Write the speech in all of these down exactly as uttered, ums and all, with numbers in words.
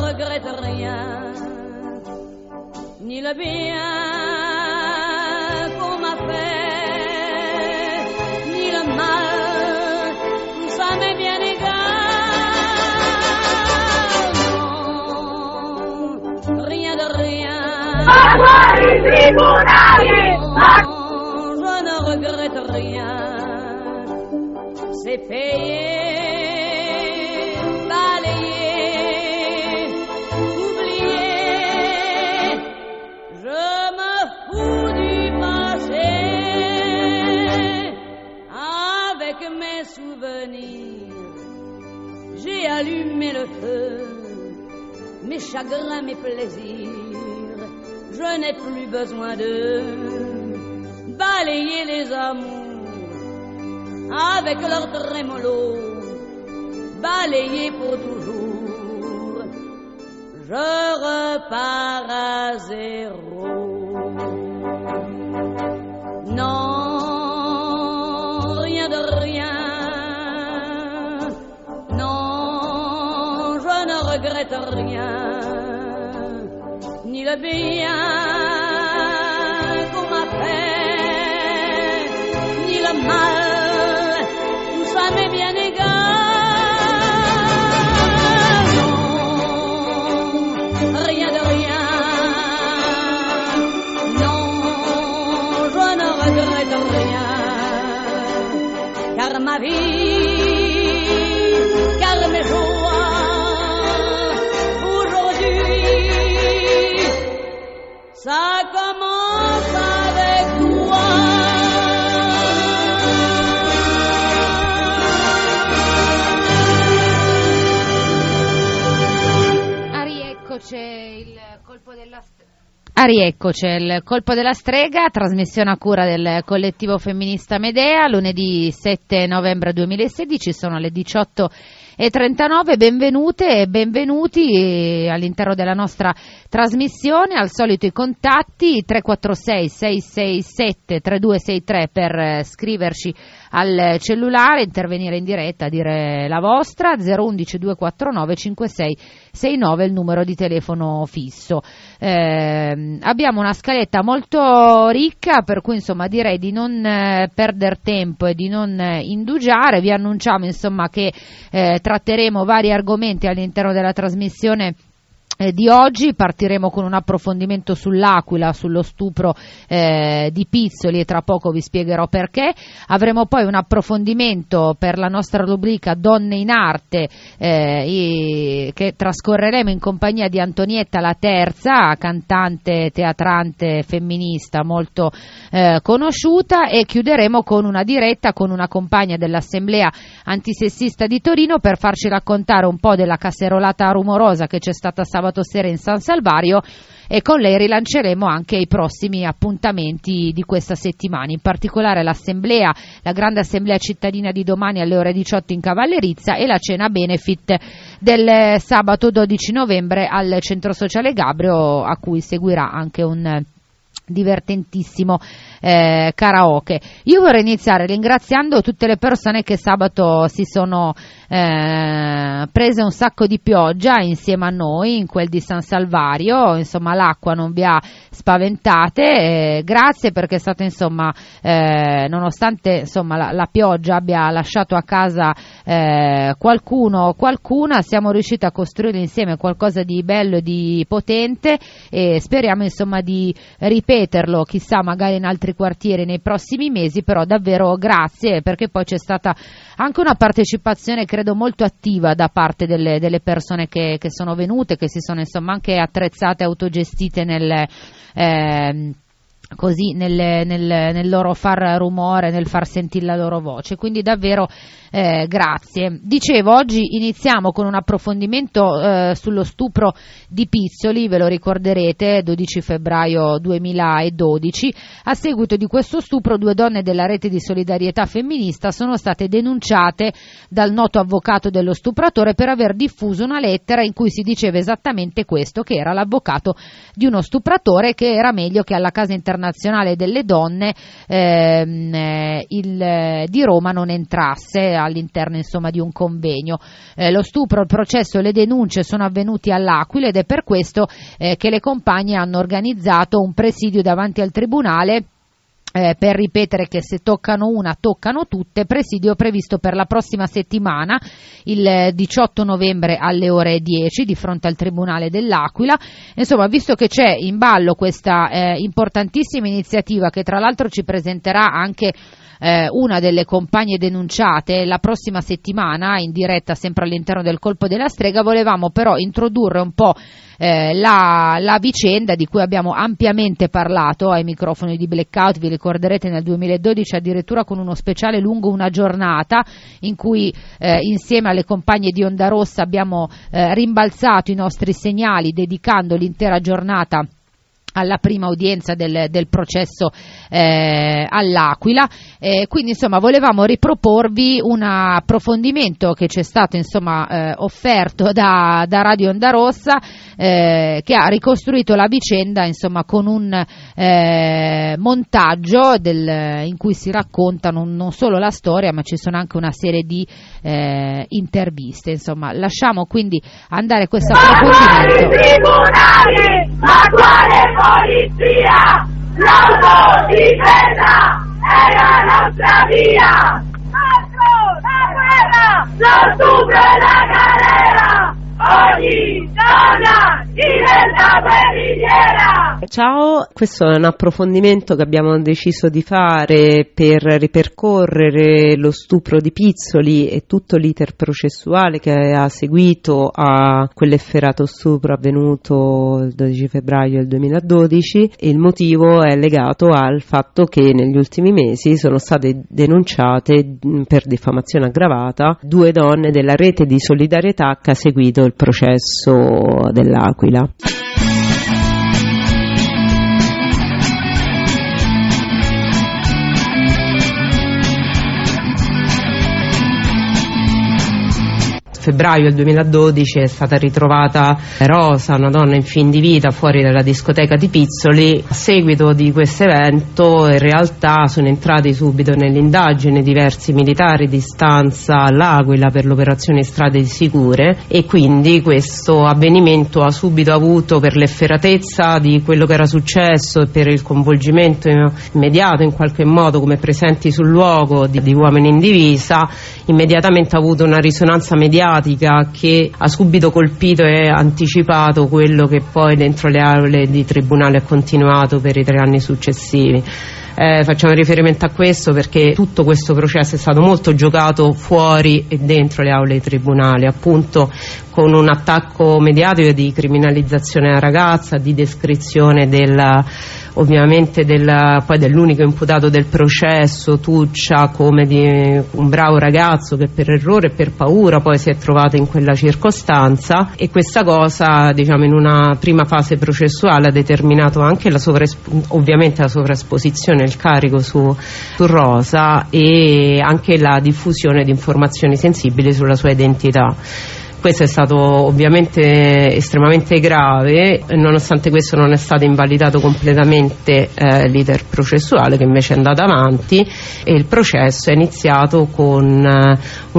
regrette rien, ni le bien qu'on m'a fait, ni le mal, tout ça m'est bien égal. Non, rien de rien. Non, je ne regrette rien. C'est payé, balayé, oublié. Je me fous du passé. Avec mes souvenirs, j'ai allumé le feu. Mes chagrins, mes plaisirs, je n'ai plus besoin de balayer les amours. Avec leur trémolo, balayé pour toujours, je repars à zéro. Non, rien de rien. Non, je ne regrette rien, ni le bien qu'on m'a fait, ni le mal. Ça m'est bien égal. Non, rien de rien. Non, je ne regrette rien. Car ma vie, car mes joies, aujourd'hui, ça commence avec toi. C'è il colpo della Ah, riecco, c'è il colpo della strega, trasmissione a cura del collettivo femminista Medea, lunedì sette novembre duemilasedici, sono le diciotto e trentanove. Benvenute e benvenuti all'interno della nostra trasmissione. Al solito i contatti tre quattro sei sei sei sette tre due sei tre per scriverci al cellulare, intervenire in diretta, dire la vostra. Zero undici due quattro nove cinque sei sei nove il numero di telefono fisso. Eh, abbiamo una scaletta molto ricca, per cui insomma direi di non eh, perdere tempo e di non eh, indugiare. Vi annunciamo insomma che eh, tratteremo vari argomenti all'interno della trasmissione Eh, di oggi. Partiremo con un approfondimento sull'Aquila, sullo stupro eh, di Pizzoli, e tra poco vi spiegherò perché. Avremo poi un approfondimento per la nostra rubrica Donne in Arte, eh, e, che trascorreremo in compagnia di Antonietta La Terza, cantante, teatrante, femminista molto eh, conosciuta, e chiuderemo con una diretta con una compagna dell'Assemblea Antisessista di Torino per farci raccontare un po' della casserolata rumorosa che c'è stata sabato sera in San Salvario, e con lei rilanceremo anche i prossimi appuntamenti di questa settimana, in particolare l'assemblea, la grande assemblea cittadina di domani alle ore diciotto in Cavallerizza, e la cena benefit del sabato dodici novembre al Centro Sociale Gabrio, a cui seguirà anche un divertentissimo eh, karaoke. Io vorrei iniziare ringraziando tutte le persone che sabato si sono eh, prese un sacco di pioggia insieme a noi in quel di San Salvario. Insomma, l'acqua non vi ha spaventate, eh, grazie, perché è stato insomma eh, nonostante insomma la, la pioggia abbia lasciato a casa eh, qualcuno o qualcuna, siamo riusciti a costruire insieme qualcosa di bello e di potente, e speriamo insomma di ripeterlo, chissà, magari in altri quartieri nei prossimi mesi. Però davvero grazie, perché poi c'è stata anche una partecipazione credo molto attiva da parte delle, delle persone che, che sono venute, che si sono insomma anche attrezzate, autogestite nel eh, così nel, nel, nel loro far rumore, nel far sentire la loro voce, quindi davvero eh, grazie. Dicevo, oggi iniziamo con un approfondimento eh, sullo stupro di Pizzoli, ve lo ricorderete, dodici febbraio duemiladodici. A seguito di questo stupro, due donne della rete di solidarietà femminista sono state denunciate dal noto avvocato dello stupratore per aver diffuso una lettera in cui si diceva esattamente questo, che era l'avvocato di uno stupratore, che era meglio che alla Casa Internazionale delle Donne ehm, il, di Roma non entrasse. all'interno insomma di un convegno. Eh, lo stupro, il processo, le denunce sono avvenuti all'Aquila ed è per questo eh, che le compagne hanno organizzato un presidio davanti al tribunale Eh, per ripetere che se toccano una toccano tutte. Presidio previsto per la prossima settimana, il diciotto novembre alle ore dieci, di fronte al Tribunale dell'Aquila. Insomma, visto che c'è in ballo questa eh, importantissima iniziativa, che tra l'altro ci presenterà anche eh, una delle compagne denunciate la prossima settimana in diretta sempre all'interno del Colpo della Strega, volevamo però introdurre un po' Eh, la, la vicenda di cui abbiamo ampiamente parlato ai microfoni di Blackout. Vi ricorderete nel duemiladodici addirittura con uno speciale lungo una giornata in cui eh, insieme alle compagne di Onda Rossa abbiamo eh, rimbalzato i nostri segnali dedicando l'intera giornata alla prima udienza del, del processo eh, all'Aquila. Eh, quindi insomma volevamo riproporvi un approfondimento che ci è stato insomma eh, offerto da, da Radio Onda Rossa, eh, che ha ricostruito la vicenda insomma con un eh, montaggio del, in cui si racconta non, non solo la storia, ma ci sono anche una serie di eh, interviste. Insomma, lasciamo quindi andare questo approfondimento. Ma quale polizia? L'autodifesa è la nostra via! Altro, la guerra! Lo stupro e la galera! Ogni donna diventa guerrigliera! Ciao, questo è un approfondimento che abbiamo deciso di fare per ripercorrere lo stupro di Pizzoli e tutto l'iter processuale che ha seguito a quell'efferato stupro avvenuto il dodici febbraio del duemiladodici, e il motivo è legato al fatto che negli ultimi mesi sono state denunciate per diffamazione aggravata due donne della rete di solidarietà che ha seguito il processo dell'Aquila. Febbraio del duemiladodici è stata ritrovata Rosa, una donna in fin di vita, fuori dalla discoteca di Pizzoli. A seguito di questo evento in realtà sono entrati subito nell'indagine diversi militari di stanza all'Aquila per l'operazione Strade Sicure, e quindi questo avvenimento ha subito avuto, per l'efferatezza di quello che era successo e per il coinvolgimento immediato in qualche modo come presenti sul luogo di, di uomini in divisa, immediatamente ha avuto una risonanza mediatica che ha subito colpito e anticipato quello che poi dentro le aule di tribunale ha continuato per i tre anni successivi. Eh, facciamo riferimento a questo perché tutto questo processo è stato molto giocato fuori e dentro le aule di tribunale, appunto con un attacco mediatico di criminalizzazione della ragazza, di descrizione della, ovviamente della, poi dell'unico imputato del processo, Tuccia, come di un bravo ragazzo che per errore e per paura poi si è trovato in quella circostanza, e questa cosa, diciamo, in una prima fase processuale ha determinato anche la sovraesp- ovviamente la sovraesposizione, il carico su, su Rosa, e anche la diffusione di informazioni sensibili sulla sua identità. Questo è stato ovviamente estremamente grave, nonostante questo non è stato invalidato completamente eh, l'iter processuale, che invece è andato avanti, e il processo è iniziato con eh,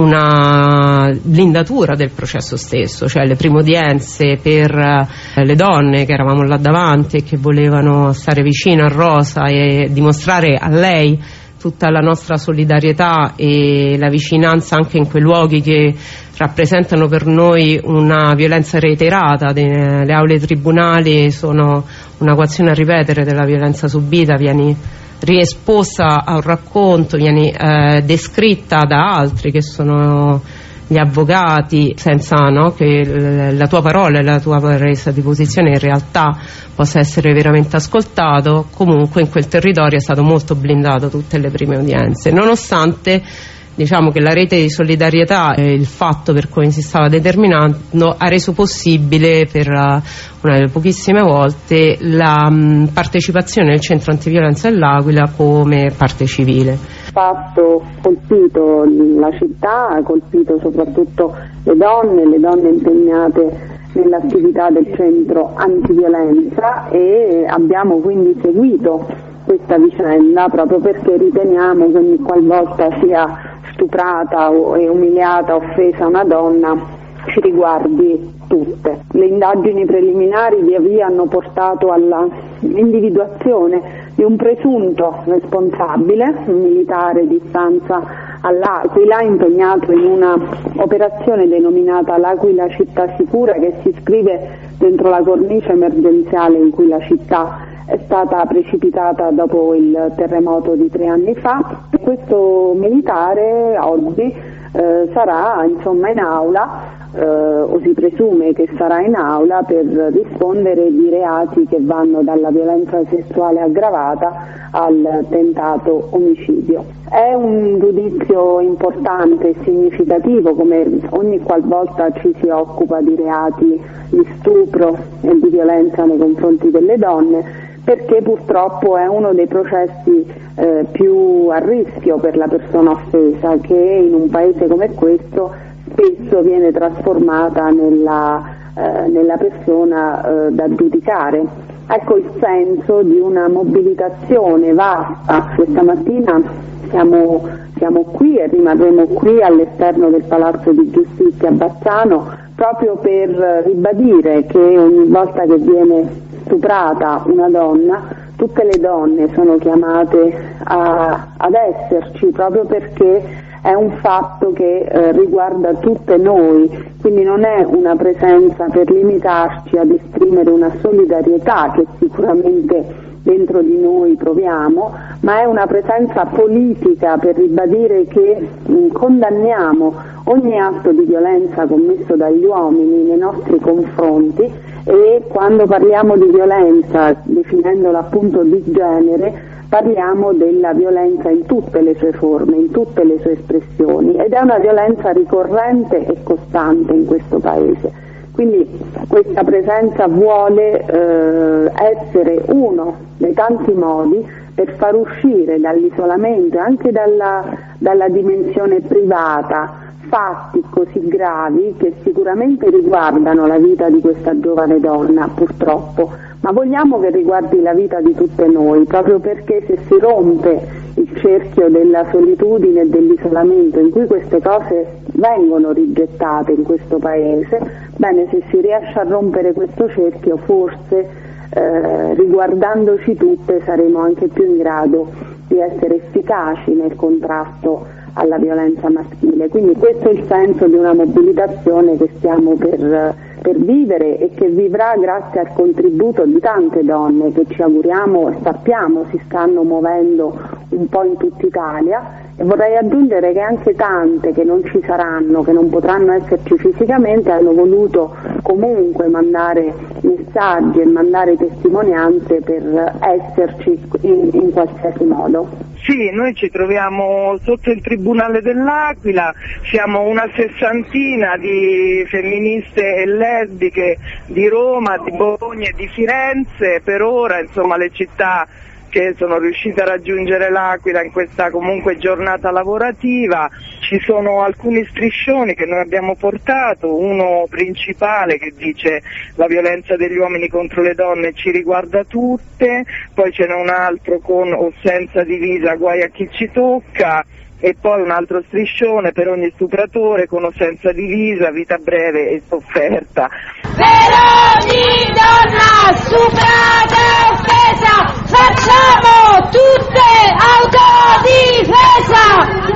una blindatura del processo stesso, cioè le prime udienze per eh, le donne che eravamo là davanti e che volevano stare vicino a Rosa e dimostrare a lei tutta la nostra solidarietà e la vicinanza anche in quei luoghi che rappresentano per noi una violenza reiterata. Le aule tribunali sono una coazione a ripetere della violenza subita, vieni riesposta a un racconto, vieni eh, descritta da altri che sono gli avvocati, senza no, che la tua parola e la tua presa di posizione in realtà possa essere veramente ascoltato. Comunque in quel territorio è stato molto blindato tutte le prime udienze, nonostante, diciamo, che la rete di solidarietà e il fatto per cui si stava determinando ha reso possibile per uh, una delle pochissime volte la um, partecipazione del centro antiviolenza dell'Aquila come parte civile. Fatto colpito la città, ha colpito soprattutto le donne, le donne impegnate nell'attività del centro antiviolenza, e abbiamo quindi seguito questa vicenda proprio perché riteniamo che ogni qualvolta sia stuprata o, e umiliata, offesa una donna ci riguardi tutte. Le indagini preliminari via via hanno portato all'individuazione di un presunto responsabile, un militare di stanza all'Aquila, impegnato in una operazione denominata l'Aquila Città Sicura, che si iscrive dentro la cornice emergenziale in cui la città è stata precipitata dopo il terremoto di tre anni fa. Questo militare oggi eh, sarà insomma in aula, eh, o si presume che sarà in aula per rispondere di reati che vanno dalla violenza sessuale aggravata al tentato omicidio. È un giudizio importante e significativo, come ogni qualvolta ci si occupa di reati di stupro e di violenza nei confronti delle donne, perché purtroppo è uno dei processi eh, più a rischio per la persona offesa, che in un paese come questo spesso viene trasformata nella, eh, nella persona eh, da giudicare. Ecco il senso di una mobilitazione vasta. Questa mattina siamo, siamo qui e rimarremo qui all'esterno del Palazzo di Giustizia a Bazzano proprio per ribadire che ogni volta che viene stuprata una donna, tutte le donne sono chiamate a, ad esserci, proprio perché è un fatto che eh, riguarda tutte noi, quindi non è una presenza per limitarci ad esprimere una solidarietà che sicuramente dentro di noi proviamo, ma è una presenza politica per ribadire che mh, condanniamo ogni atto di violenza commesso dagli uomini nei nostri confronti, e quando parliamo di violenza, definendola appunto di genere, parliamo della violenza in tutte le sue forme, in tutte le sue espressioni, ed è una violenza ricorrente e costante in questo Paese. Quindi questa presenza vuole eh, essere uno dei tanti modi per far uscire dall'isolamento e anche dalla, dalla dimensione privata fatti così gravi che sicuramente riguardano la vita di questa giovane donna, purtroppo, ma vogliamo che riguardi la vita di tutte noi, proprio perché se si rompe il cerchio della solitudine e dell'isolamento in cui queste cose vengono rigettate in questo Paese, bene, se si riesce a rompere questo cerchio, forse eh, riguardandoci tutte saremo anche più in grado di essere efficaci nel contrasto alla violenza maschile. Quindi questo è il senso di una mobilitazione che stiamo per, per vivere e che vivrà grazie al contributo di tante donne che ci auguriamo e sappiamo si stanno muovendo un po' in tutta Italia, e vorrei aggiungere che anche tante che non ci saranno, che non potranno esserci fisicamente, hanno voluto comunque mandare messaggi e mandare testimonianze per esserci in, in qualsiasi modo. Sì, noi ci troviamo sotto il Tribunale dell'Aquila, siamo una sessantina di femministe e lesbiche di Roma, di Bologna e di Firenze. Per ora, insomma, le città che sono riuscite a raggiungere l'Aquila in questa comunque giornata lavorativa. Ci sono alcuni striscioni che noi abbiamo portato, uno principale che dice la violenza degli uomini contro le donne ci riguarda tutte, poi ce n'è un altro con o senza divisa guai a chi ci tocca, e poi un altro striscione per ogni stupratore con o senza divisa, vita breve e sofferta. Per ogni donna stuprata e offesa facciamo tutte autodifesa!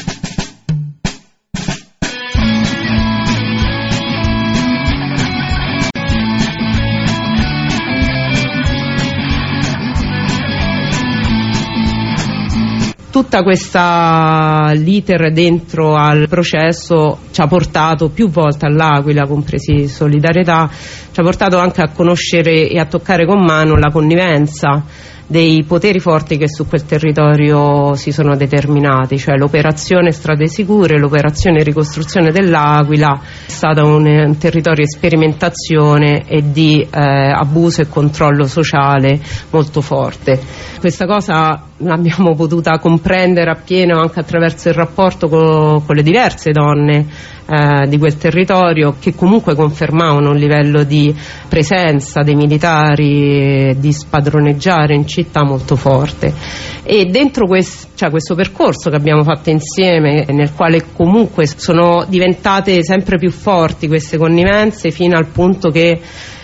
Tutta questa l'iter dentro al processo ci ha portato più volte all'Aquila, compresi Solidarietà, ci ha portato anche a conoscere e a toccare con mano la connivenza dei poteri forti che su quel territorio si sono determinati, cioè l'operazione Strade Sicure, l'operazione Ricostruzione dell'Aquila è stata un, un territorio di sperimentazione e di eh, abuso e controllo sociale molto forte. Questa cosa l'abbiamo potuta comprendere appieno anche attraverso il rapporto con, con le diverse donne eh, di quel territorio, che comunque confermavano un livello di presenza dei militari, di spadroneggiare in città molto forte. E dentro quest, cioè questo percorso che abbiamo fatto insieme, nel quale comunque sono diventate sempre più forti queste connivenze, fino al punto che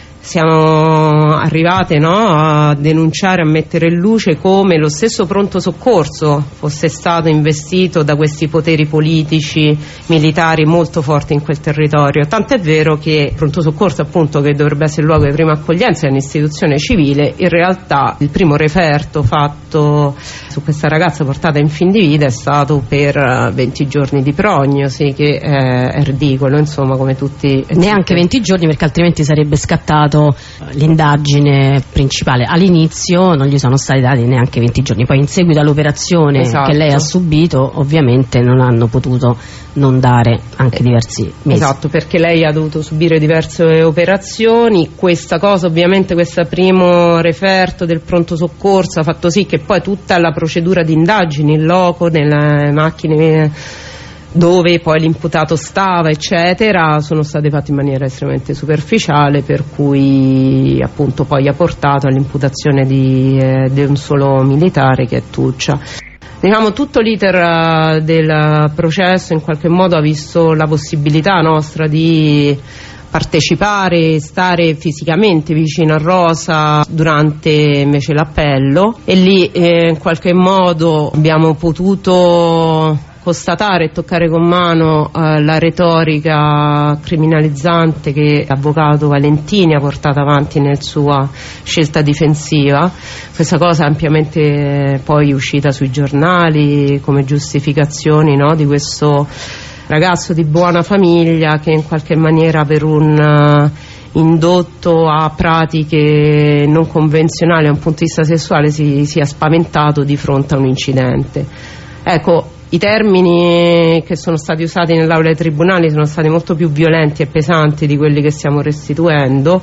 siamo arrivate, no, a denunciare, a mettere in luce come lo stesso pronto soccorso fosse stato investito da questi poteri politici, militari molto forti in quel territorio. Tant'è vero che il pronto soccorso, appunto, che dovrebbe essere il luogo di prima accoglienza, è un'istituzione civile. In realtà il primo referto fatto su questa ragazza portata in fin di vita è stato per venti giorni di prognosi, che è ridicolo, insomma, come tutti. Neanche venti giorni, perché altrimenti sarebbe scattato l'indagine principale. All'inizio non gli sono stati dati neanche venti giorni, poi in seguito all'operazione, esatto, che lei ha subito, ovviamente non hanno potuto non dare anche diversi mesi. Esatto, perché lei ha dovuto subire diverse operazioni. Questa cosa, ovviamente, questo primo referto del pronto soccorso ha fatto sì che poi tutta la procedura di indagini in loco, nelle macchine dove poi l'imputato stava, eccetera, sono state fatte in maniera estremamente superficiale, per cui appunto poi ha portato all'imputazione di, eh, di un solo militare, che è Tuccia. Diciamo, tutto l'iter del processo in qualche modo ha visto la possibilità nostra di partecipare, stare fisicamente vicino a Rosa durante invece l'appello, e lì eh, in qualche modo abbiamo potuto constatare e toccare con mano eh, la retorica criminalizzante che l'avvocato Valentini ha portato avanti nella sua scelta difensiva. Questa cosa è ampiamente poi uscita sui giornali come giustificazioni, no, di questo ragazzo di buona famiglia che in qualche maniera, per un uh, indotto a pratiche non convenzionali da un punto di vista sessuale, si sia spaventato di fronte a un incidente. Ecco, i termini che sono stati usati nell'aula dei tribunali sono stati molto più violenti e pesanti di quelli che stiamo restituendo.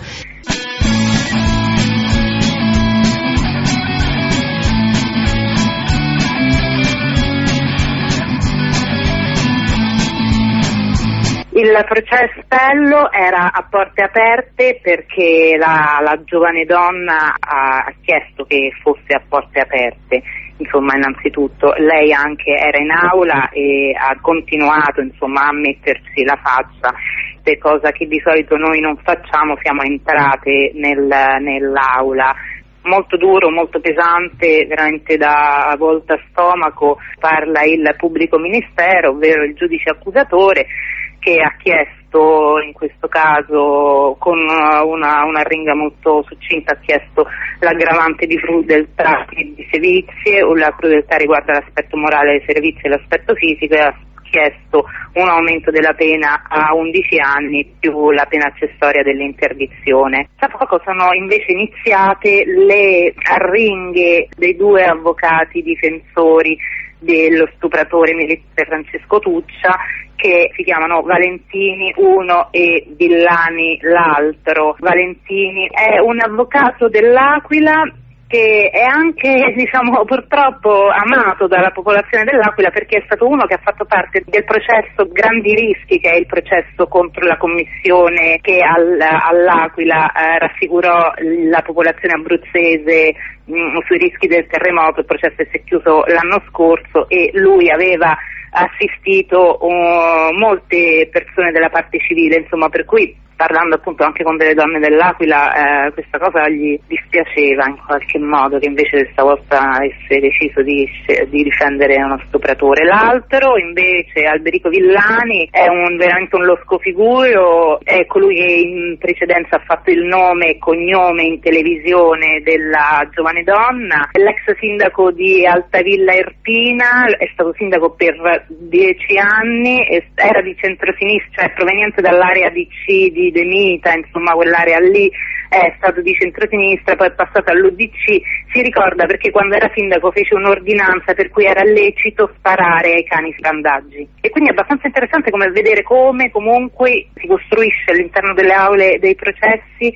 Il processo era a porte aperte perché la, la giovane donna ha, ha chiesto che fosse a porte aperte. Insomma, innanzitutto lei anche era in aula e ha continuato, insomma, a mettersi la faccia, cosa che di solito noi non facciamo. Siamo entrate nel, nell'aula. Molto duro, molto pesante, veramente da volta a stomaco. Parla il pubblico ministero, ovvero il giudice accusatore, che ha chiesto, in questo caso con una, una ringa molto succinta, ha chiesto l'aggravante di crudeltà di sevizie, o la crudeltà riguarda l'aspetto morale dei servizi e l'aspetto fisico, e ha chiesto un aumento della pena a undici anni più la pena accessoria dell'interdizione. Da poco sono invece iniziate le arringhe dei due avvocati difensori dello stupratore militare Francesco Tuccia, che si chiamano Valentini uno e Villani l'altro. Valentini è un avvocato dell'Aquila che è anche, diciamo, purtroppo amato dalla popolazione dell'Aquila, perché è stato uno che ha fatto parte del processo Grandi Rischi, che è il processo contro la commissione che al, all'Aquila eh, rassicurò la popolazione abruzzese mh, sui rischi del terremoto. Il processo si è chiuso l'anno scorso e lui aveva assistito uh, molte persone della parte civile, insomma, per cui, parlando appunto anche con delle donne dell'Aquila, eh, questa cosa gli dispiaceva in qualche modo, che invece questa volta avesse deciso di, di difendere uno stupratore. L'altro invece, Alberico Villani, è un, veramente un losco-figuro, è colui che in precedenza ha fatto il nome e cognome in televisione della giovane donna, è l'ex sindaco di Altavilla Irpina, è stato sindaco per dieci anni, era di centrosinistra, cioè proveniente dall'area D C di De Mita, insomma quell'area lì, è stato di centrosinistra, poi è passato all'U D C. Si ricorda perché quando era sindaco fece un'ordinanza per cui era lecito sparare ai cani scandaggi, e quindi è abbastanza interessante come vedere come comunque si costruisce all'interno delle aule dei processi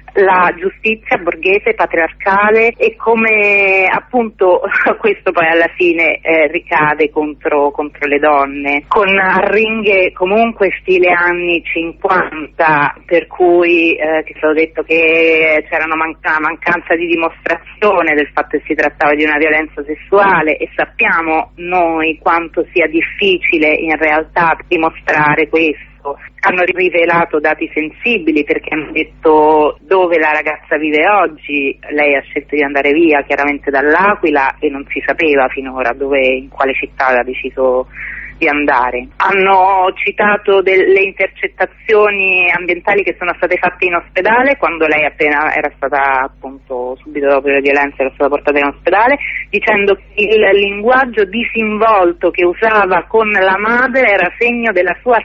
la giustizia borghese, patriarcale, e come appunto questo poi alla fine eh, ricade contro, contro le donne, con arringhe comunque stile anni cinquanta, per cui eh, che ho detto che c'era una, man- una mancanza di dimostrazione del fatto che si trattava di una violenza sessuale, e sappiamo noi quanto sia difficile in realtà dimostrare questo. Hanno rivelato dati sensibili, perché hanno detto dove la ragazza vive oggi. Lei ha scelto di andare via chiaramente dall'Aquila e non si sapeva finora dove, in quale città aveva deciso di andare. Hanno citato delle intercettazioni ambientali che sono state fatte in ospedale, quando lei appena era stata, appunto, subito dopo le violenze era stata portata in ospedale, dicendo che il linguaggio disinvolto che usava con la madre era segno della sua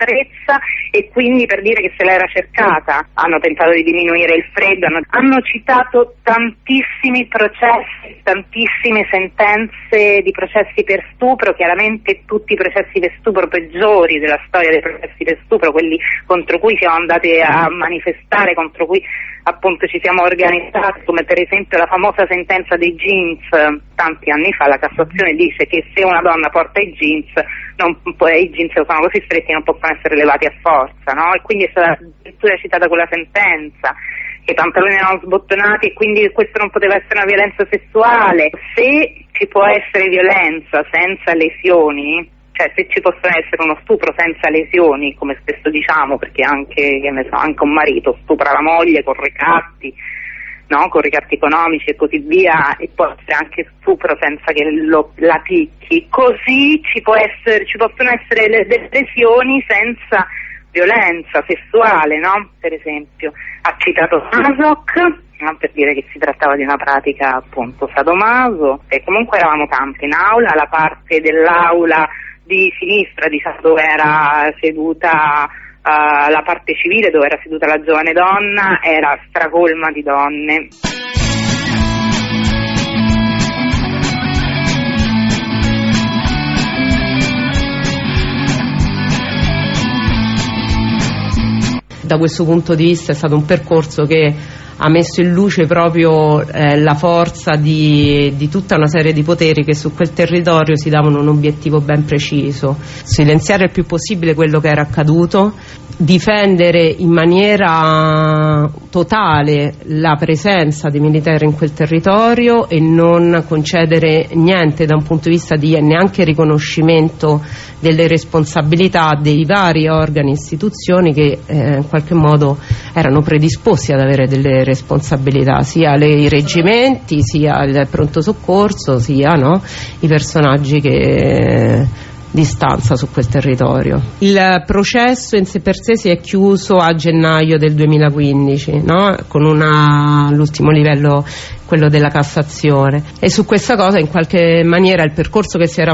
e quindi per dire che se l'era cercata. Hanno tentato di diminuire il freddo, hanno, hanno citato tantissimi processi, tantissime sentenze di processi per stupro, chiaramente tutti i processi per stupro peggiori della storia dei processi per stupro, quelli contro cui siamo andati a manifestare, contro cui appunto ci siamo organizzati, come per esempio la famosa sentenza dei jeans. Tanti anni fa la Cassazione dice che se una donna porta i jeans, non può, i jeans sono così stretti non possono essere levati a forza, no? E quindi è stata addirittura citata quella sentenza, che i pantaloni erano sbottonati e quindi questo non poteva essere una violenza sessuale. Se ci può essere violenza senza lesioni, cioè se ci possono essere uno stupro senza lesioni, come spesso diciamo, perché anche, che ne so, anche un marito stupra la moglie con ricatti, no? Con ricatti economici e così via, e può essere anche stupro senza che lo, la picchi, così ci può essere, ci possono essere le, le lesioni senza violenza sessuale, no? Per esempio ha citato Masoch, no? Per dire che si trattava di una pratica appunto sadomaso, e comunque eravamo tanti in aula, la parte dell'aula di sinistra, diciamo, dove era seduta Uh, la parte civile, dove era seduta la giovane donna, era stracolma di donne. Da questo punto di vista è stato un percorso che ha messo in luce proprio eh, la forza di, di tutta una serie di poteri che su quel territorio si davano un obiettivo ben preciso: silenziare il più possibile quello che era accaduto, difendere in maniera totale la presenza dei militari in quel territorio e non concedere niente da un punto di vista di neanche riconoscimento delle responsabilità dei vari organi e istituzioni che eh, in qualche modo erano predisposti ad avere delle responsabilità, sia le, i reggimenti, sia il pronto soccorso, sia no, i personaggi che eh, di stanza su quel territorio. Il processo in sé per sé si è chiuso a gennaio del duemilaquindici, no? Con una, l'ultimo livello, quello della Cassazione, e su questa cosa in qualche maniera il percorso che si era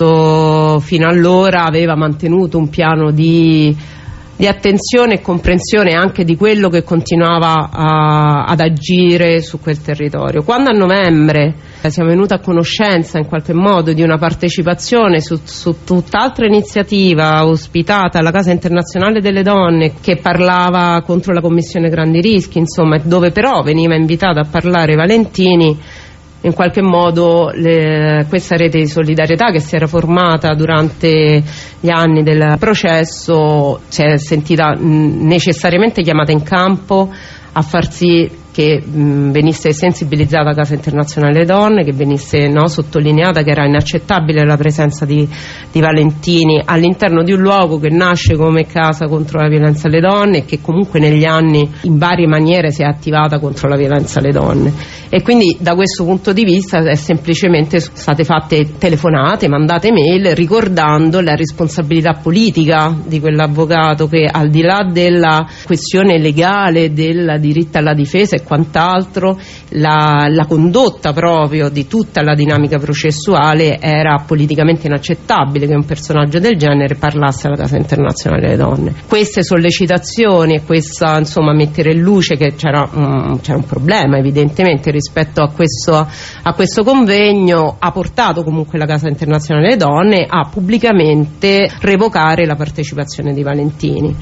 fatto fino allora aveva mantenuto un piano di di attenzione e comprensione anche di quello che continuava a, ad agire su quel territorio. Quando a novembre siamo venuti a conoscenza in qualche modo di una partecipazione su, su tutt'altra iniziativa ospitata alla Casa Internazionale delle Donne, che parlava contro la Commissione Grandi Rischi, insomma, dove però veniva invitata a parlare Valentini, in qualche modo le, questa rete di solidarietà che si era formata durante gli anni del processo si è sentita mh, necessariamente chiamata in campo a far sì che mh, venisse sensibilizzata la Casa Internazionale delle Donne, che venisse no, sottolineata che era inaccettabile la presenza di, di Valentini all'interno di un luogo che nasce come casa contro la violenza alle donne e che comunque negli anni in varie maniere si è attivata contro la violenza alle donne. E quindi da questo punto di vista è semplicemente state fatte telefonate, mandate mail ricordando la responsabilità politica di quell'avvocato che, al di là della questione legale del diritto alla difesa e quant'altro, la, la condotta proprio di tutta la dinamica processuale era politicamente inaccettabile che un personaggio del genere parlasse alla Casa Internazionale delle Donne. Queste sollecitazioni e questa, insomma, mettere in luce che c'era um, c'era un problema evidentemente rispetto a questo, a questo convegno ha portato comunque la Casa Internazionale delle Donne a pubblicamente revocare la partecipazione di Valentini.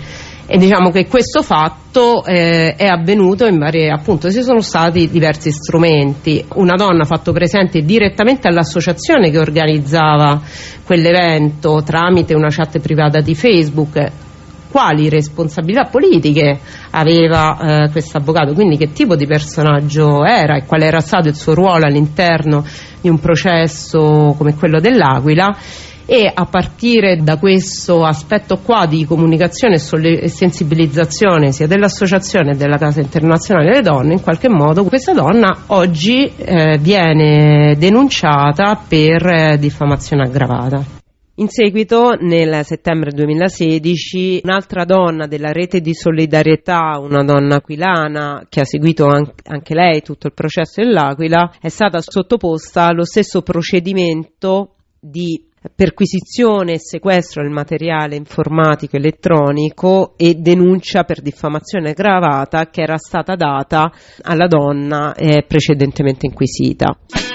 E diciamo che questo fatto eh, è avvenuto in varie, appunto, ci sono stati diversi strumenti. Una donna ha fatto presente direttamente all'associazione che organizzava quell'evento tramite una chat privata di Facebook quali responsabilità politiche aveva eh, questo avvocato, quindi che tipo di personaggio era e qual era stato il suo ruolo all'interno di un processo come quello dell'Aquila. E a partire da questo aspetto qua di comunicazione e sensibilizzazione sia dell'associazione che della Casa Internazionale delle Donne, in qualche modo questa donna oggi eh, viene denunciata per eh, diffamazione aggravata. In seguito, nel settembre duemilasedici, un'altra donna della rete di solidarietà, una donna aquilana che ha seguito anche lei tutto il processo dell'Aquila, è stata sottoposta allo stesso procedimento di perquisizione e sequestro del materiale informatico elettronico e denuncia per diffamazione aggravata che era stata data alla donna eh, precedentemente inquisita.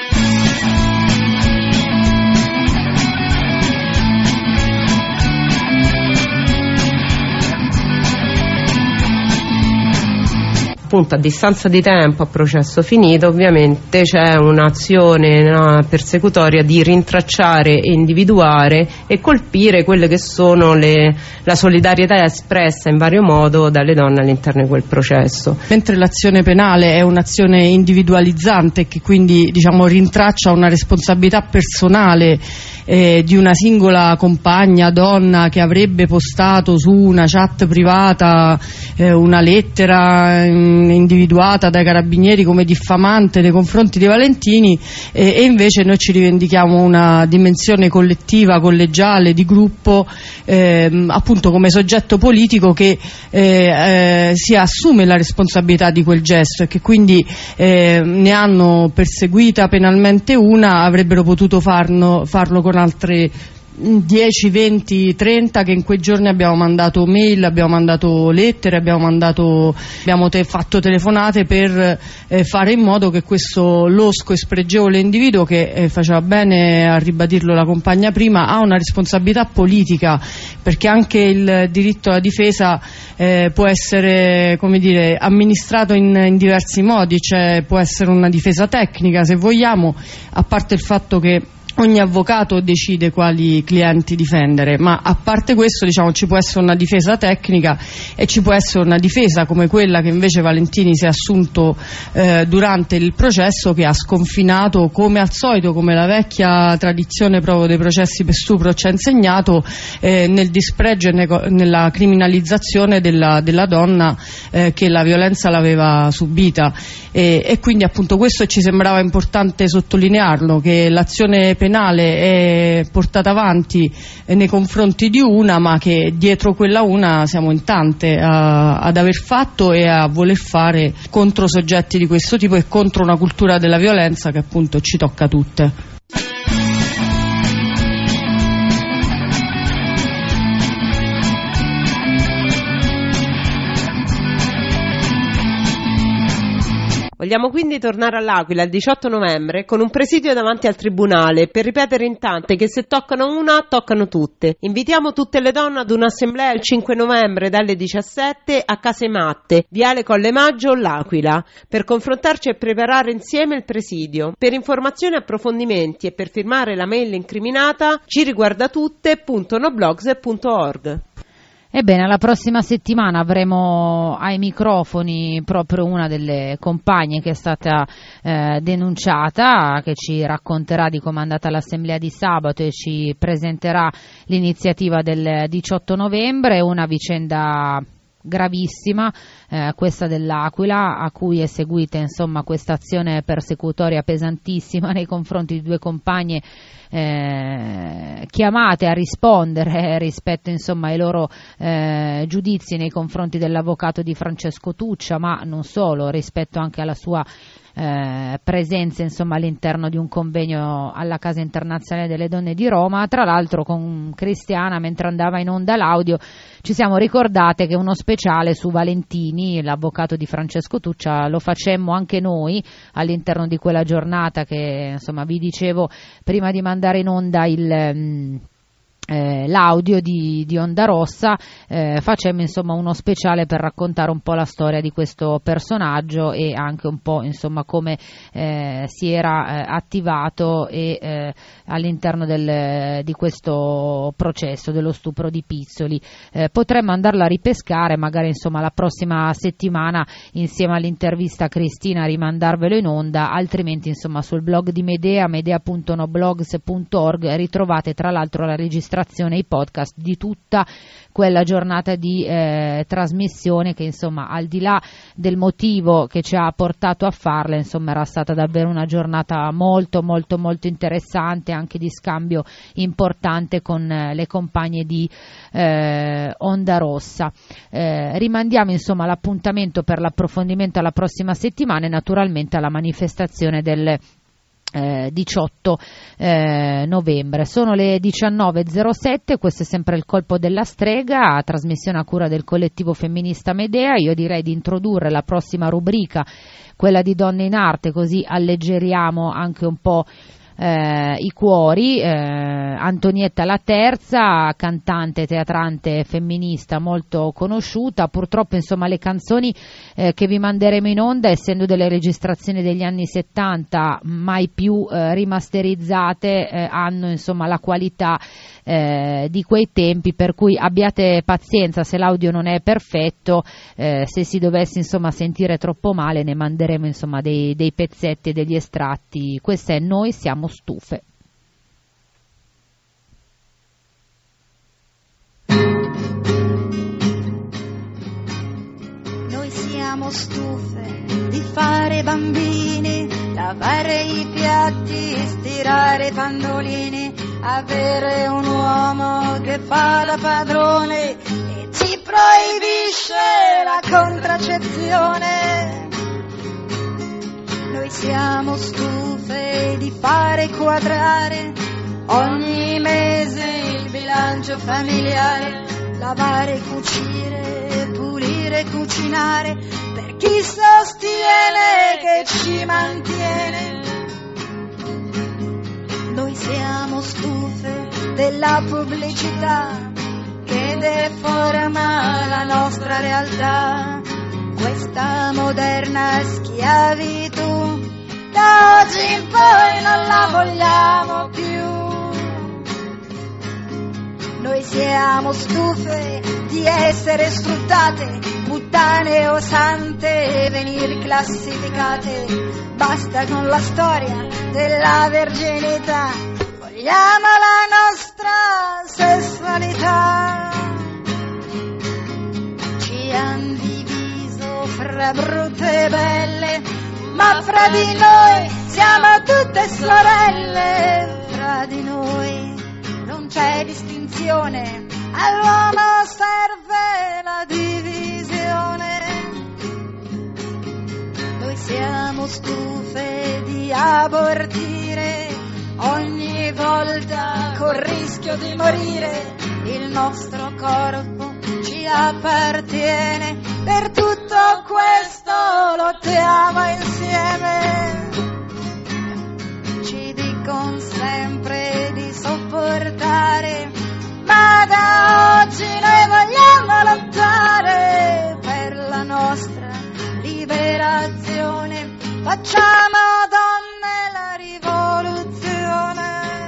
Appunto, a distanza di tempo, a processo finito, ovviamente c'è un'azione no, persecutoria di rintracciare, individuare e colpire quelle che sono le, la solidarietà espressa in vario modo dalle donne all'interno di quel processo. Mentre l'azione penale è un'azione individualizzante che quindi diciamo rintraccia una responsabilità personale eh, di una singola compagna, donna, che avrebbe postato su una chat privata eh, una lettera eh, individuata dai carabinieri come diffamante nei confronti di Valentini eh, e invece noi ci rivendichiamo una dimensione collettiva, collegiale, di gruppo, eh, appunto come soggetto politico che eh, eh, si assume la responsabilità di quel gesto e che quindi eh, ne hanno perseguita penalmente una, avrebbero potuto farno, farlo con altre dieci, venti, trenta che in quei giorni abbiamo mandato mail, abbiamo mandato lettere, abbiamo mandato abbiamo te, fatto telefonate per eh, fare in modo che questo losco e spregevole individuo, che eh, faceva bene a ribadirlo la compagna prima, ha una responsabilità politica, perché anche il diritto alla difesa eh, può essere, come dire, amministrato in, in diversi modi, cioè può essere una difesa tecnica se vogliamo, a parte il fatto che ogni avvocato decide quali clienti difendere, ma a parte questo, diciamo, ci può essere una difesa tecnica e ci può essere una difesa come quella che invece Valentini si è assunto eh, durante il processo, che ha sconfinato, come al solito, come la vecchia tradizione proprio dei processi per stupro ci ha insegnato, eh, nel dispregio e ne- nella criminalizzazione della, della donna eh, che la violenza l'aveva subita e, e quindi appunto questo ci sembrava importante sottolinearlo, che l'azione penale è portata avanti nei confronti di una, ma che dietro quella una siamo in tante a, ad aver fatto e a voler fare contro soggetti di questo tipo e contro una cultura della violenza che appunto ci tocca tutte. Vogliamo quindi tornare all'Aquila il diciotto novembre con un presidio davanti al tribunale per ripetere in tante che se toccano una, toccano tutte. Invitiamo tutte le donne ad un'assemblea il cinque novembre dalle diciassette a Case Matte, Viale Colle Maggio, l'Aquila, per confrontarci e preparare insieme il presidio. Per informazioni, approfondimenti e per firmare la mail incriminata ci riguarda tutte punto noblogs punto org. Ebbene, la prossima settimana avremo ai microfoni proprio una delle compagne che è stata eh, denunciata, che ci racconterà di come è andata l'assemblea di sabato e ci presenterà l'iniziativa del diciotto novembre, una vicenda gravissima, eh, questa dell'Aquila, a cui è seguita insomma questa azione persecutoria pesantissima nei confronti di due compagne eh, chiamate a rispondere rispetto insomma ai loro eh, giudizi nei confronti dell'avvocato di Francesco Tuccia, ma non solo, rispetto anche alla sua Eh, presenza insomma all'interno di un convegno alla Casa Internazionale delle Donne di Roma. Tra l'altro con Cristiana, mentre andava in onda l'audio, ci siamo ricordate che uno speciale su Valentini, l'avvocato di Francesco Tuccia, lo facemmo anche noi all'interno di quella giornata che insomma vi dicevo prima di mandare in onda il, Eh, l'audio di, di Onda Rossa, eh, facemmo insomma uno speciale per raccontare un po' la storia di questo personaggio e anche un po' insomma come eh, si era eh, attivato e, eh, all'interno del, di questo processo dello stupro di Pizzoli. Eh, potremmo andarlo a ripescare magari insomma la prossima settimana insieme all'intervista a Cristina, rimandarvelo in onda, altrimenti insomma sul blog di Medea, medea punto noblogs punto org, ritrovate tra l'altro la registrazione e i podcast di tutta quella giornata di eh, trasmissione che insomma al di là del motivo che ci ha portato a farla insomma era stata davvero una giornata molto molto molto interessante, anche di scambio importante con eh, le compagne di eh, Onda Rossa. Eh, rimandiamo insomma l'appuntamento per l'approfondimento alla prossima settimana e naturalmente alla manifestazione del Eh, diciotto eh, novembre. Sono le diciannove e zero sette, questo è sempre il Colpo della Strega, trasmissione a cura del collettivo femminista Medea. Io direi di introdurre la prossima rubrica, quella di Donne in Arte, così alleggeriamo anche un po' Eh, i cuori. eh, Antonietta La Terza, cantante, teatrante femminista molto conosciuta. Purtroppo insomma le canzoni eh, che vi manderemo in onda, essendo delle registrazioni degli anni settanta mai più eh, rimasterizzate, eh, hanno insomma la qualità eh, di quei tempi, per cui abbiate pazienza se l'audio non è perfetto. Eh, se si dovesse insomma sentire troppo male ne manderemo insomma dei, dei pezzetti e degli estratti. Questa è Noi siamo stufe. Noi siamo stufe di fare bambini, lavare i piatti, stirare i pannolini, avere un uomo che fa da padrone e ci proibisce la contraccezione. Noi siamo stufe di fare quadrare ogni mese il bilancio familiare, lavare, cucire, pulire, cucinare per chi sostiene che ci mantiene. Noi siamo stufe della pubblicità che deforma la nostra realtà, questa moderna schiavitù, da oggi in poi non la vogliamo più. Noi siamo stufe di essere sfruttate, puttane o sante, e venir classificate. Basta con la storia della verginità, vogliamo la nostra sessualità. Ci han diviso fra brutte e belle, ma fra di noi siamo tutte sorelle. Fra di noi non c'è distinzione, all'uomo serve la divisione. Noi siamo stufe di abortire ogni volta col rischio di morire. Il nostro corpo ci appartiene, per tutto questo lottiamo insieme. Ci dicono sempre di sopportare, ma da oggi noi vogliamo lottare per la nostra liberazione. Facciamo donne la rivoluzione.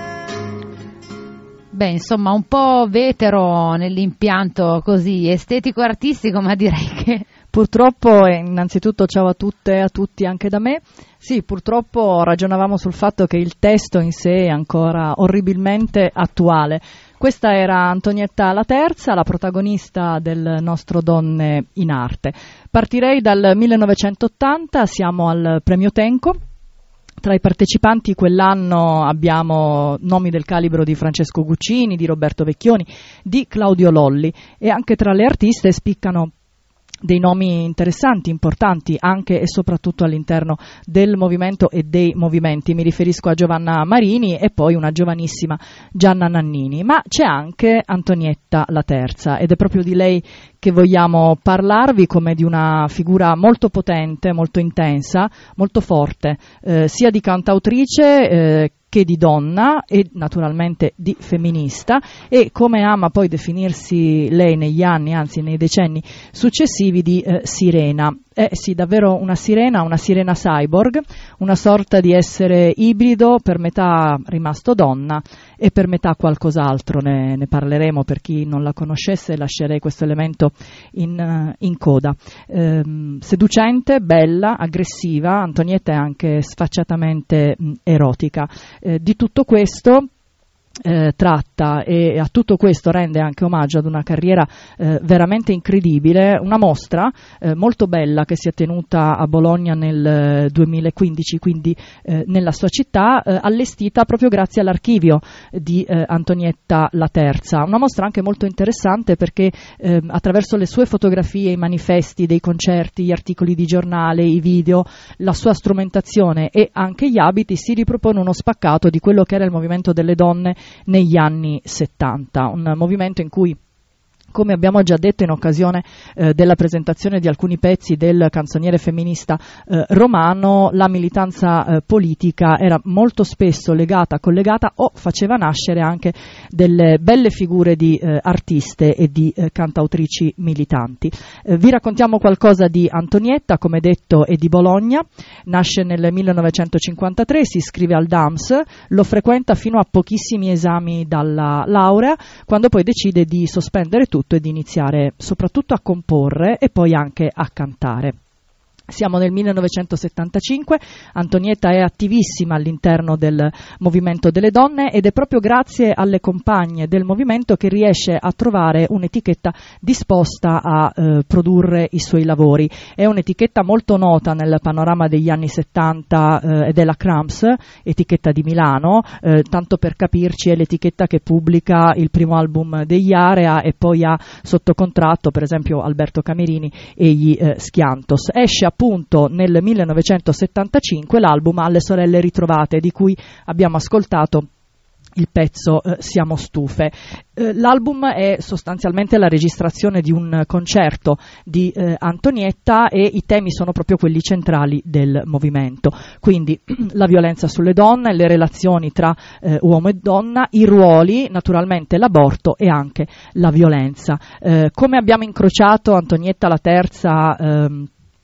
Beh, insomma, un po' vetero nell'impianto così estetico-artistico, ma direi che... Purtroppo, innanzitutto ciao a tutte e a tutti anche da me, sì, purtroppo ragionavamo sul fatto che il testo in sé è ancora orribilmente attuale. Questa era Antonietta La Terza, la protagonista del nostro Donne in Arte. Partirei dal millenovecentottanta, siamo al Premio Tenco. Tra i partecipanti quell'anno abbiamo nomi del calibro di Francesco Guccini, di Roberto Vecchioni, di Claudio Lolli, e anche tra le artiste spiccano dei nomi interessanti, importanti anche e soprattutto all'interno del movimento e dei movimenti. Mi riferisco a Giovanna Marini e poi una giovanissima Gianna Nannini, ma c'è anche Antonietta La Terza, ed è proprio di lei che vogliamo parlarvi come di una figura molto potente, molto intensa, molto forte, eh, sia di cantautrice eh, che di donna e naturalmente di femminista, e come ama poi definirsi lei negli anni, anzi nei decenni successivi, di eh, sirena. Eh sì, davvero una sirena, una sirena cyborg, una sorta di essere ibrido, per metà rimasto donna e per metà qualcos'altro. Ne, ne parleremo, per chi non la conoscesse lascerei questo elemento in, uh, in coda. Ehm, seducente, bella, aggressiva, Antonietta è anche sfacciatamente mh, erotica. Eh, di tutto questo Eh, tratta, e a tutto questo rende anche omaggio ad una carriera eh, veramente incredibile, una mostra eh, molto bella che si è tenuta a Bologna nel eh, duemilaquindici, quindi eh, nella sua città, eh, allestita proprio grazie all'archivio di eh, Antonietta la Terza, una mostra anche molto interessante perché eh, attraverso le sue fotografie, i manifesti dei concerti, gli articoli di giornale, i video, la sua strumentazione e anche gli abiti si ripropone uno spaccato di quello che era il movimento delle donne negli anni settanta, un movimento in cui, come abbiamo già detto in occasione eh, della presentazione di alcuni pezzi del canzoniere femminista eh, romano, la militanza eh, politica era molto spesso legata, collegata o faceva nascere anche delle belle figure di eh, artiste e di eh, cantautrici militanti. Eh, vi raccontiamo qualcosa di Antonietta, come detto è di Bologna, nasce nel millenovecentocinquantatré, si iscrive al D A M S, lo frequenta fino a pochissimi esami dalla laurea, quando poi decide di sospendere tutto e di iniziare soprattutto a comporre e poi anche a cantare. Siamo nel millenovecentosettantacinque, Antonietta è attivissima all'interno del movimento delle donne ed è proprio grazie alle compagne del movimento che riesce a trovare un'etichetta disposta a eh, produrre i suoi lavori. È un'etichetta molto nota nel panorama degli anni settanta eh, ed è la Cramps, etichetta di Milano, eh, tanto per capirci è l'etichetta che pubblica il primo album degli Area e poi ha sotto contratto per esempio Alberto Camerini e gli eh, Schiantos. Esce appunto nel millenovecentosettantacinque l'album Alle sorelle ritrovate, di cui abbiamo ascoltato il pezzo eh, Siamo stufe. Eh, l'album è sostanzialmente la registrazione di un concerto di eh, Antonietta e i temi sono proprio quelli centrali del movimento, quindi la violenza sulle donne, le relazioni tra eh, uomo e donna, i ruoli, naturalmente l'aborto e anche la violenza. Eh, come abbiamo incrociato Antonietta la Terza ehm,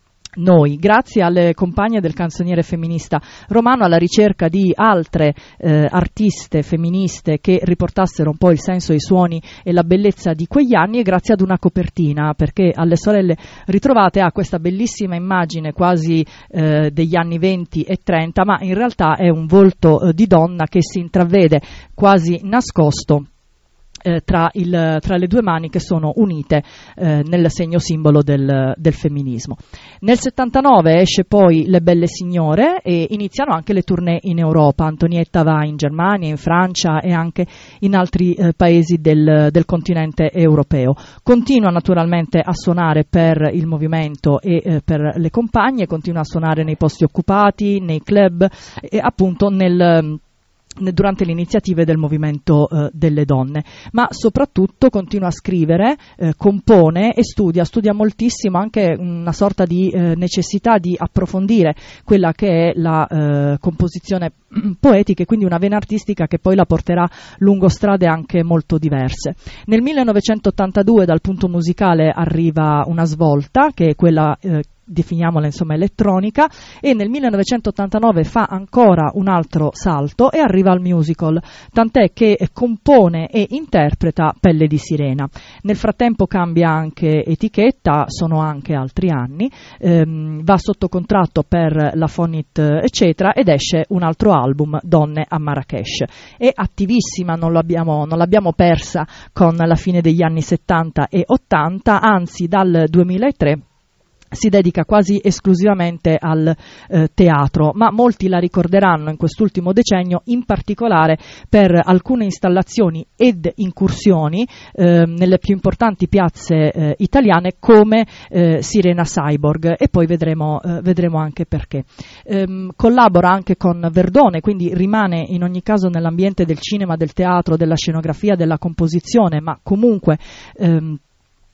noi, grazie alle compagne del canzoniere femminista romano, alla ricerca di altre eh, artiste femministe che riportassero un po' il senso, i suoni e la bellezza di quegli anni, e grazie ad una copertina, perché Alle sorelle ritrovate ha questa bellissima immagine quasi eh, degli anni venti e trenta, ma in realtà è un volto eh, di donna che si intravede quasi nascosto Eh, tra, il, tra le due mani che sono unite eh, nel segno simbolo del, del femminismo. Nel settantanove esce poi Le belle signore e iniziano anche le tournée in Europa. Antonietta va in Germania, in Francia e anche in altri eh, paesi del, del continente europeo. Continua naturalmente a suonare per il movimento e eh, per le compagne, continua a suonare nei posti occupati, nei club e appunto nel durante le iniziative del movimento eh, delle donne, ma soprattutto continua a scrivere, eh, compone e studia, studia moltissimo, anche una sorta di eh, necessità di approfondire quella che è la eh, composizione poetica e quindi una vena artistica che poi la porterà lungo strade anche molto diverse. Nel millenovecentottantadue dal punto musicale arriva una svolta che è quella eh, definiamola insomma elettronica, e nel millenovecentottantanove fa ancora un altro salto e arriva al musical, tant'è che compone e interpreta Pelle di sirena. Nel frattempo cambia anche etichetta, sono anche altri anni, ehm, va sotto contratto per la Fonit eccetera ed esce un altro album, Donne a Marrakesh. È attivissima, non l'abbiamo, non l'abbiamo persa con la fine degli anni settanta e ottanta, anzi dal duemilatré si dedica quasi esclusivamente al eh, teatro, ma molti la ricorderanno in quest'ultimo decennio in particolare per alcune installazioni ed incursioni eh, nelle più importanti piazze eh, italiane come eh, Sirena Cyborg, e poi vedremo, eh, vedremo anche perché. Ehm, collabora anche con Verdone, quindi rimane in ogni caso nell'ambiente del cinema, del teatro, della scenografia, della composizione, ma comunque ehm,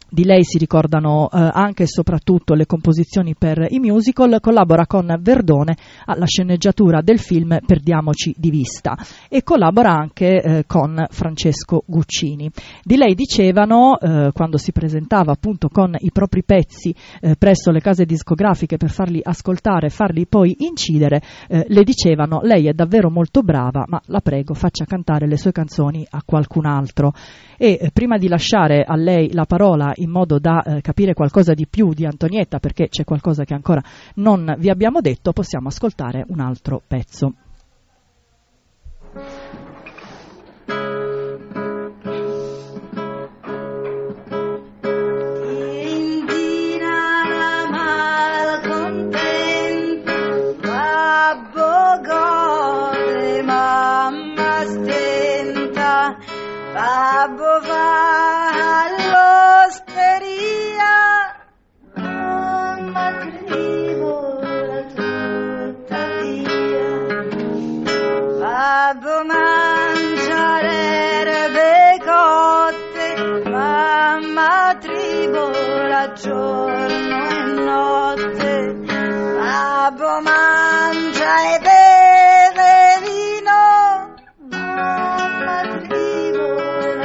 Di lei si ricordano eh, anche e soprattutto le composizioni per i musical. Collabora con Verdone alla sceneggiatura del film Perdiamoci di vista e collabora anche eh, con Francesco Guccini. Di lei dicevano, eh, quando si presentava appunto con i propri pezzi eh, presso le case discografiche per farli ascoltare e farli poi incidere, eh, le dicevano: lei è davvero molto brava, ma la prego faccia cantare le sue canzoni a qualcun altro. E eh, prima di lasciare a lei la parola in modo da eh, capire qualcosa di più di Antonietta, perché c'è qualcosa che ancora non vi abbiamo detto, possiamo ascoltare un altro pezzo. Babbo va all'osteria, mamma tribola tuttavia. Babbo mangia le erbe cotte, mamma tribola giorno e notte. Babbo mangia e beve vino, mamma tribola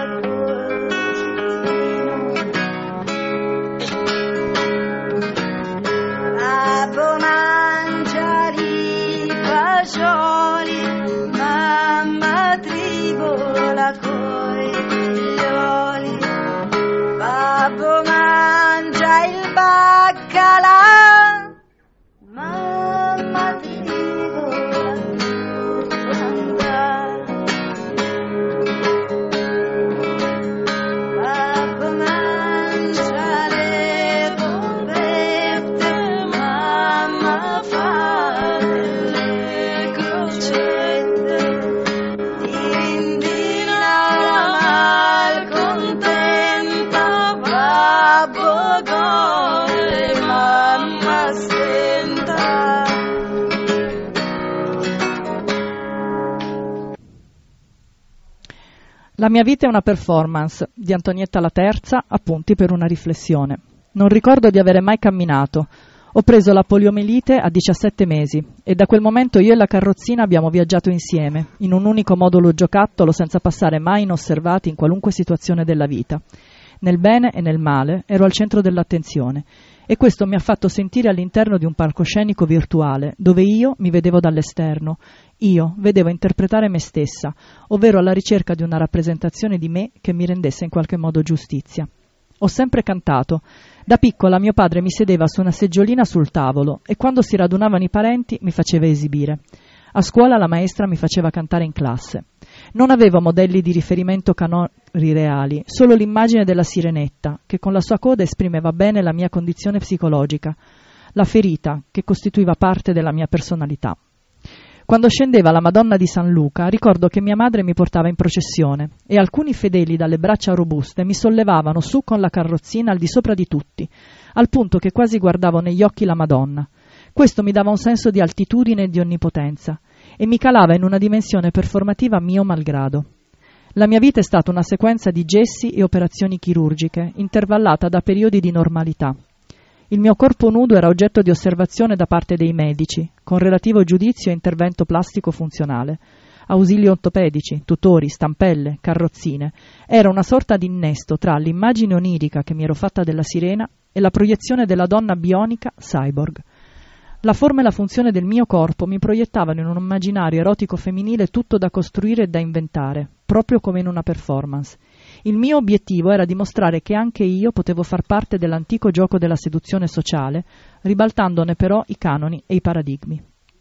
Babbo mangia i fagioli, mamma tribola coi figlioli. Babbo mangia il baccalà, mamma tribola andare. Babbo mangia le bombette, mamma fa delle crocette. Dirindina malcontenta, babbo gode, mamma stenta. La mia vita è una performance di Antonietta La Terza, appunti per una riflessione. Non ricordo di avere mai camminato. Ho preso la poliomielite a diciassette mesi e da quel momento io e la carrozzina abbiamo viaggiato insieme, in un unico modulo giocattolo senza passare mai inosservati in qualunque situazione della vita. Nel bene e nel male ero al centro dell'attenzione e questo mi ha fatto sentire all'interno di un palcoscenico virtuale dove io mi vedevo dall'esterno. Io vedevo interpretare me stessa, ovvero alla ricerca di una rappresentazione di me che mi rendesse in qualche modo giustizia. Ho sempre cantato. Da piccola mio padre mi sedeva su una seggiolina sul tavolo e quando si radunavano i parenti mi faceva esibire. A scuola la maestra mi faceva cantare in classe. Non avevo modelli di riferimento canori reali, solo l'immagine della sirenetta, che con la sua coda esprimeva bene la mia condizione psicologica, la ferita che costituiva parte della mia personalità. Quando scendeva la Madonna di San Luca, ricordo che mia madre mi portava in processione e alcuni fedeli dalle braccia robuste mi sollevavano su con la carrozzina al di sopra di tutti, al punto che quasi guardavo negli occhi la Madonna. Questo mi dava un senso di altitudine e di onnipotenza e mi calava in una dimensione performativa mio malgrado. La mia vita è stata una sequenza di gessi e operazioni chirurgiche, intervallata da periodi di normalità. Il mio corpo nudo era oggetto di osservazione da parte dei medici, con relativo giudizio e intervento plastico funzionale. Ausili ortopedici, tutori, stampelle, carrozzine. Era una sorta di innesto tra l'immagine onirica che mi ero fatta della sirena e la proiezione della donna bionica cyborg. La forma e la funzione del mio corpo mi proiettavano in un immaginario erotico femminile tutto da costruire e da inventare, proprio come in una performance. Il mio obiettivo era dimostrare che anche io potevo far parte dell'antico gioco della seduzione sociale, ribaltandone però i canoni e i paradigmi.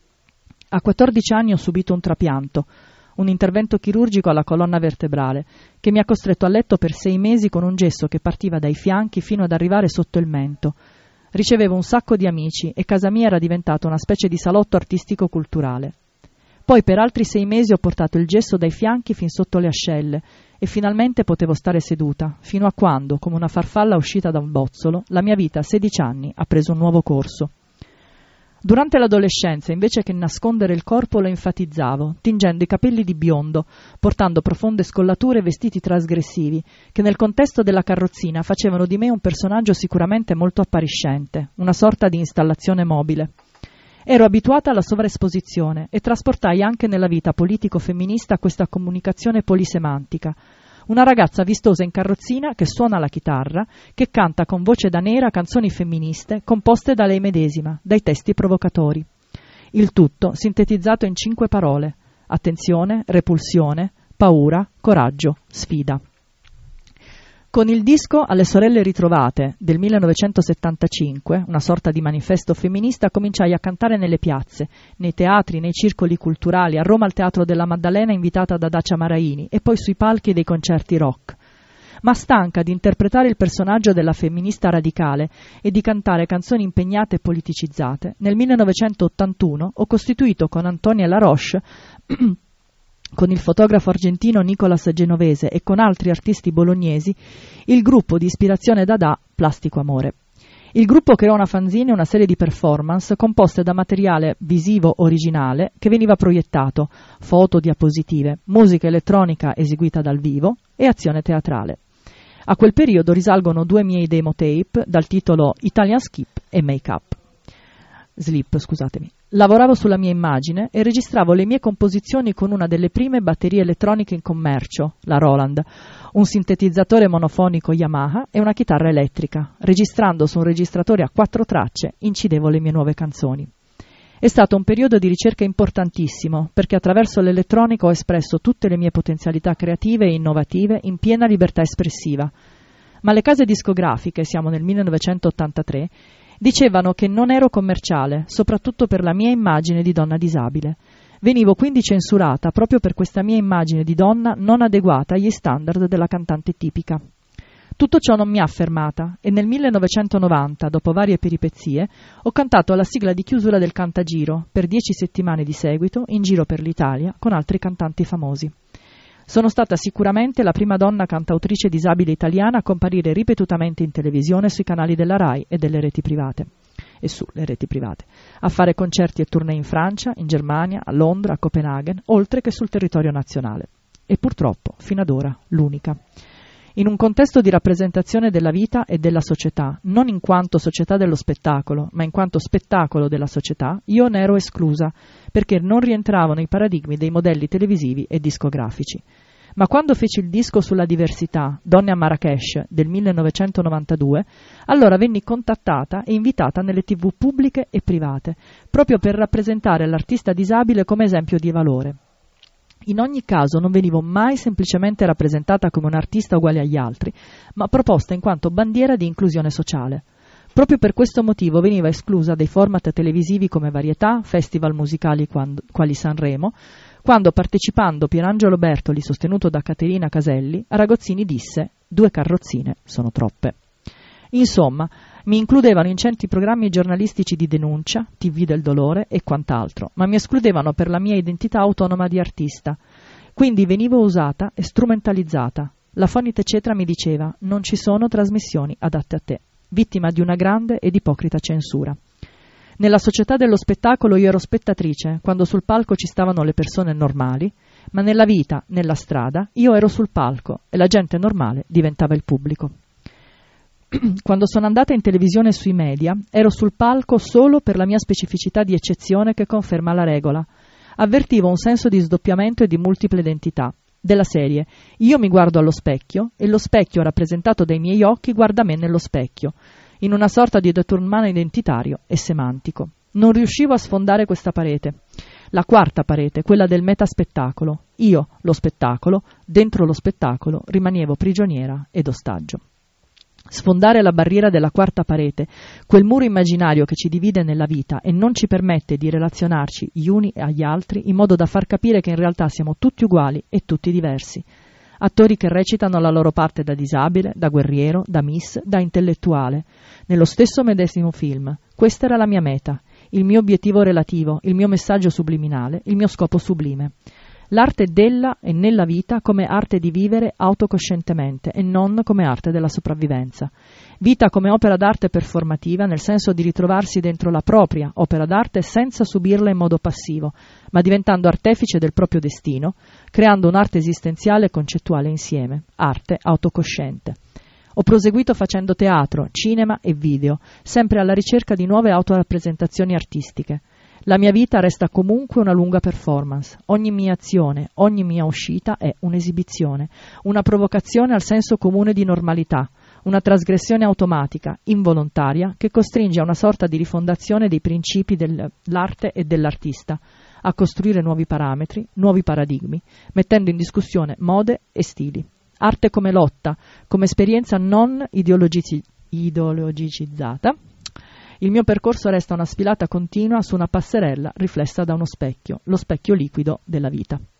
A quattordici anni ho subito un trapianto, un intervento chirurgico alla colonna vertebrale, che mi ha costretto a letto per sei mesi con un gesso che partiva dai fianchi fino ad arrivare sotto il mento. Ricevevo un sacco di amici e casa mia era diventata una specie di salotto artistico-culturale. Poi per altri sei mesi ho portato il gesso dai fianchi fin sotto le ascelle e finalmente potevo stare seduta, fino a quando, come una farfalla uscita da un bozzolo, la mia vita a sedici anni ha preso un nuovo corso. Durante l'adolescenza, invece che nascondere il corpo, lo enfatizzavo, tingendo i capelli di biondo, portando profonde scollature e vestiti trasgressivi, che nel contesto della carrozzina facevano di me un personaggio sicuramente molto appariscente, una sorta di installazione mobile. Ero abituata alla sovraesposizione e trasportai anche nella vita politico-femminista questa comunicazione polisemantica. Una ragazza vistosa in carrozzina che suona la chitarra, che canta con voce da nera canzoni femministe composte da lei medesima, dai testi provocatori. Il tutto sintetizzato in cinque parole: attenzione, repulsione, paura, coraggio, sfida. Con il disco Alle sorelle ritrovate del millenovecentosettantacinque, una sorta di manifesto femminista, cominciai a cantare nelle piazze, nei teatri, nei circoli culturali, a Roma al Teatro della Maddalena invitata da Dacia Maraini e poi sui palchi dei concerti rock. Ma stanca di interpretare il personaggio della femminista radicale e di cantare canzoni impegnate e politicizzate, nel millenovecentottantuno ho costituito con Antonia Laroche con il fotografo argentino Nicolas Genovese e con altri artisti bolognesi, il gruppo di ispirazione Dada Plastico Amore. Il gruppo creò una fanzine e una serie di performance composte da materiale visivo originale che veniva proiettato, foto, diapositive, musica elettronica eseguita dal vivo e azione teatrale. A quel periodo risalgono due miei demo tape dal titolo Italian Skip e Make Up. Slip, scusatemi. Lavoravo sulla mia immagine e registravo le mie composizioni con una delle prime batterie elettroniche in commercio, la Roland, un sintetizzatore monofonico Yamaha e una chitarra elettrica. Registrando su un registratore a quattro tracce, incidevo le mie nuove canzoni. È stato un periodo di ricerca importantissimo, perché attraverso l'elettronica ho espresso tutte le mie potenzialità creative e innovative in piena libertà espressiva. Ma le case discografiche, siamo nel millenovecentottantatré, dicevano che non ero commerciale, soprattutto per la mia immagine di donna disabile. Venivo quindi censurata proprio per questa mia immagine di donna non adeguata agli standard della cantante tipica. Tutto ciò non mi ha fermata e nel millenovecentonovanta, dopo varie peripezie, ho cantato la sigla di chiusura del Cantagiro per dieci settimane di seguito in giro per l'Italia con altri cantanti famosi. Sono stata sicuramente la prima donna cantautrice disabile italiana a comparire ripetutamente in televisione sui canali della Rai e delle reti private e sulle reti private, a fare concerti e tournée in Francia, in Germania, a Londra, a Copenaghen, oltre che sul territorio nazionale. E purtroppo, fino ad ora, l'unica. In un contesto di rappresentazione della vita e della società, non in quanto società dello spettacolo, ma in quanto spettacolo della società, io ne ero esclusa, perché non rientravo nei paradigmi dei modelli televisivi e discografici. Ma quando feci il disco sulla diversità, Donne a Marrakesh, del millenovecentonovantadue, allora venni contattata e invitata nelle tivù pubbliche e private, proprio per rappresentare l'artista disabile come esempio di valore. In ogni caso non venivo mai semplicemente rappresentata come un'artista uguale agli altri, ma proposta in quanto bandiera di inclusione sociale. Proprio per questo motivo veniva esclusa dai format televisivi come Varietà, festival musicali quando, quali Sanremo, quando partecipando Pierangelo Bertoli, sostenuto da Caterina Caselli, a Ragozzini disse «Due carrozzine sono troppe». Insomma, mi includevano in certi programmi giornalistici di denuncia, tivù del dolore e quant'altro, ma mi escludevano per la mia identità autonoma di artista. Quindi venivo usata e strumentalizzata. La Fonite Cetra mi diceva «Non ci sono trasmissioni adatte a te», vittima di una grande ed ipocrita censura. Nella società dello spettacolo io ero spettatrice, quando sul palco ci stavano le persone normali, ma nella vita, nella strada, io ero sul palco e la gente normale diventava il pubblico. Quando sono andata in televisione e sui media, ero sul palco solo per la mia specificità di eccezione che conferma la regola. Avvertivo un senso di sdoppiamento e di multiple identità, della serie io mi guardo allo specchio e lo specchio rappresentato dai miei occhi guarda me nello specchio, in una sorta di détournement identitario e semantico. Non riuscivo a sfondare questa parete. La quarta parete, quella del metaspettacolo. Io, lo spettacolo, dentro lo spettacolo, rimanevo prigioniera ed ostaggio. Sfondare la barriera della quarta parete, quel muro immaginario che ci divide nella vita e non ci permette di relazionarci gli uni agli altri in modo da far capire che in realtà siamo tutti uguali e tutti diversi. Attori che recitano la loro parte da disabile, da guerriero, da miss, da intellettuale, nello stesso medesimo film. Questa era la mia meta, il mio obiettivo relativo, il mio messaggio subliminale, il mio scopo sublime. L'arte della e nella vita come arte di vivere autocoscientemente e non come arte della sopravvivenza. Vita come opera d'arte performativa, nel senso di ritrovarsi dentro la propria opera d'arte senza subirla in modo passivo, ma diventando artefice del proprio destino, creando un'arte esistenziale e concettuale insieme, arte autocosciente. Ho proseguito facendo teatro, cinema e video, sempre alla ricerca di nuove autorappresentazioni artistiche. La mia vita resta comunque una lunga performance. Ogni mia azione, ogni mia uscita è un'esibizione, una provocazione al senso comune di normalità, una trasgressione automatica, involontaria, che costringe a una sorta di rifondazione dei principi dell'arte e dell'artista, a costruire nuovi parametri, nuovi paradigmi, mettendo in discussione mode e stili. Arte come lotta, come esperienza non ideologici- ideologicizzata. Il mio percorso resta una sfilata continua su una passerella riflessa da uno specchio, lo specchio liquido della vita.